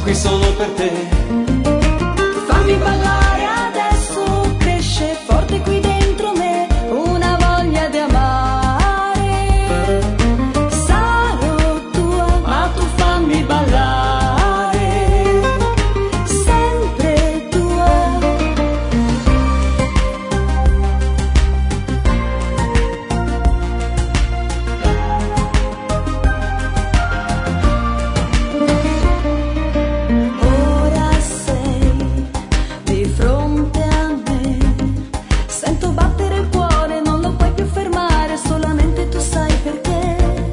qui solo per te. Fammi ballare adesso, cresce forte qui dentro me una voglia di amare. Sarò tua, ma tu fammi ballare, sempre tua. Ora sei di fronte a me, sento battere il cuore, non lo puoi più fermare, solamente tu sai perché.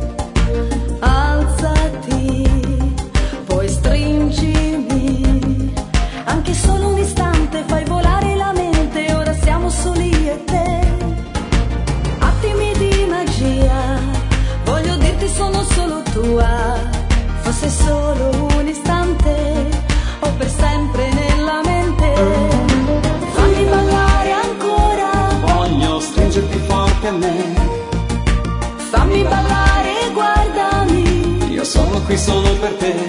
Alzati, poi stringimi, anche solo un istante, fai volare la mente, ora siamo soli io e te. Attimi di magia, voglio dirti sono solo tua, fosse solo un istante o per sempre nella mente. Fammi ballare ancora, Voglio stringerti forte a me, fammi ballare, guardami, io sono qui solo per te.